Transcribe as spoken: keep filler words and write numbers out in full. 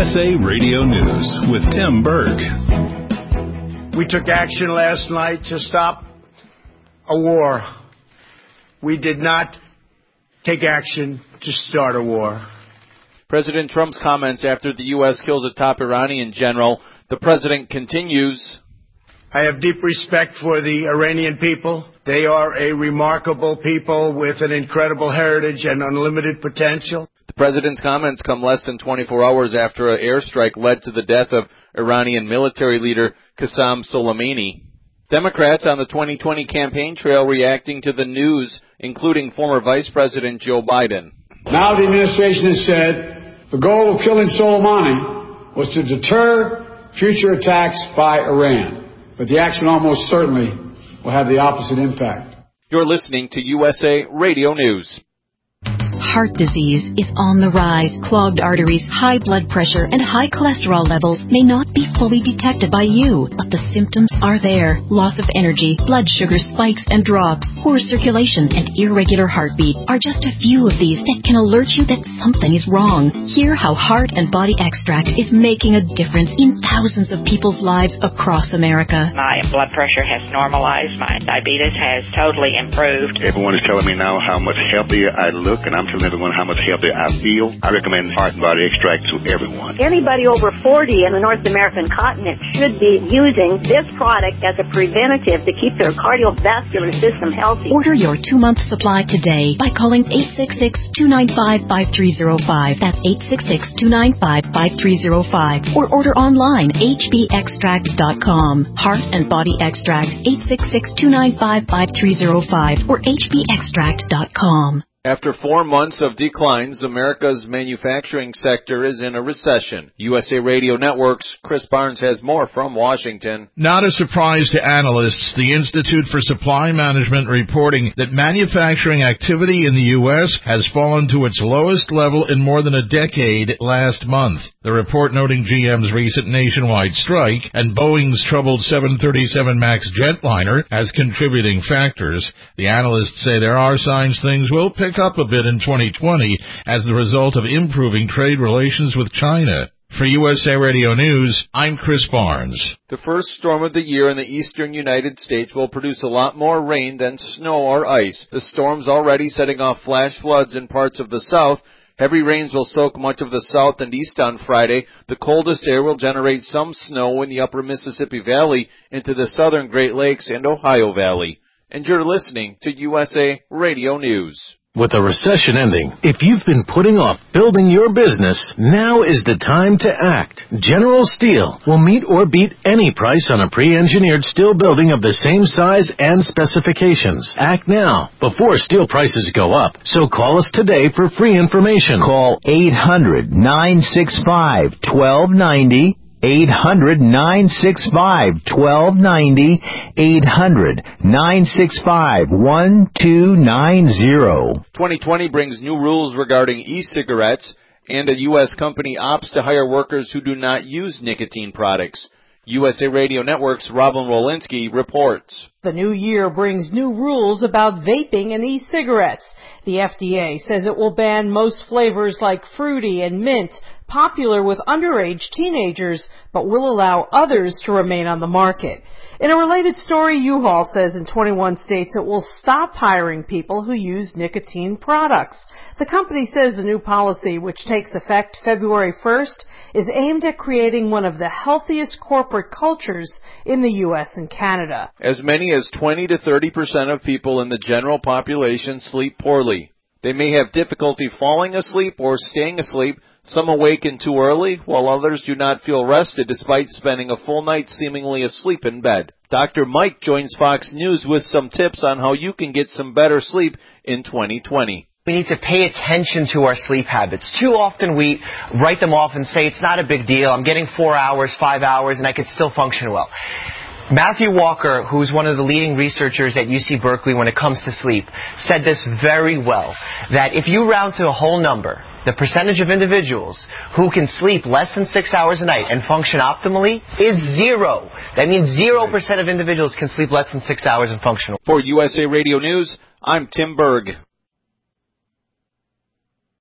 S A Radio News with Tim Berg. We took action last night to stop a war. We did not take action to start a war. President Trump's comments after the U S kills a top Iranian general. The president continues. I have deep respect for the Iranian people. They are a remarkable people with an incredible heritage and unlimited potential. The president's comments come less than twenty-four hours after an airstrike led to the death of Iranian military leader Qasem Soleimani. Democrats on the twenty twenty campaign trail reacting to the news, including former Vice President Joe Biden. Now the administration has said the goal of killing Soleimani was to deter future attacks by Iran. But the action almost certainly will have the opposite impact. You're listening to U S A Radio News. Heart disease is on the rise. Clogged arteries, high blood pressure, and high cholesterol levels may not be fully detected by you, but the symptoms are there. Loss of energy, blood sugar spikes and drops, poor circulation, and irregular heartbeat are just a few of these that can alert you that something is wrong. Hear how Heart and Body Extract is making a difference in thousands of people's lives across America. My blood pressure has normalized. My diabetes has totally improved. Everyone is telling me now how much healthier I look, and I'm telling everyone how much healthier I feel. I recommend Heart and Body Extract to everyone. Anybody over forty in the North American continent should be using this product as a preventative to keep their cardiovascular system healthy. Order your two-month supply today by calling eight six six, two nine five, five three zero five. That's eight six six, two nine five, five three zero five. Or order online, h b extract dot com. Heart and Body Extract, eight six six, two nine five, five three zero five or h b extract dot com. After four months of declines, America's manufacturing sector is in a recession. U S A Radio Network's Chris Barnes has more from Washington. Not a surprise to analysts, the Institute for Supply Management reporting that manufacturing activity in the U S has fallen to its lowest level in more than a decade last month. The report noting G M's recent nationwide strike and Boeing's troubled seven thirty-seven MAX jetliner as contributing factors. The analysts say there are signs things will pick up a bit in twenty twenty as the result of improving trade relations with China. For U S A Radio News, I'm Chris Barnes. The first storm of the year in the eastern United States will produce a lot more rain than snow or ice. The storm's already setting off flash floods in parts of the south. Heavy rains will soak much of the south and east on Friday. The coldest air will generate some snow in the upper Mississippi Valley into the southern Great Lakes and Ohio Valley. And you're listening to U S A Radio News. With a recession ending, if you've been putting off building your business, now is the time to act. General Steel will meet or beat any price on a pre-engineered steel building of the same size and specifications. Act now, before steel prices go up. So call us today for free information. Call eight hundred, nine six five, one two nine zero. eight hundred, nine six five, one two nine zero. eight hundred, nine six five, one two nine zero. twenty twenty brings new rules regarding e-cigarettes, and a U S company opts to hire workers who do not use nicotine products. U S A Radio Network's Robin Wolinski reports. The new year brings new rules about vaping and e-cigarettes. The F D A says it will ban most flavors like fruity and mint, popular with underage teenagers, but will allow others to remain on the market. In a related story, U-Haul says in twenty-one states it will stop hiring people who use nicotine products. The company says the new policy, which takes effect February first, is aimed at creating one of the healthiest corporate cultures in the U S and Canada. As many as twenty to thirty percent of people in the general population sleep poorly. They may have difficulty falling asleep or staying asleep. Some awaken too early, while others do not feel rested despite spending a full night seemingly asleep in bed. Doctor Mike joins Fox News with some tips on how you can get some better sleep in twenty twenty. We need to pay attention to our sleep habits. Too often we write them off and say, it's not a big deal. I'm getting four hours, five hours, and I could still function well. Matthew Walker, who's one of the leading researchers at U C Berkeley when it comes to sleep, said this very well, that if you round to a whole number, the percentage of individuals who can sleep less than six hours a night and function optimally is zero. That means zero percent of individuals can sleep less than six hours and function. For U S A Radio News, I'm Tim Berg.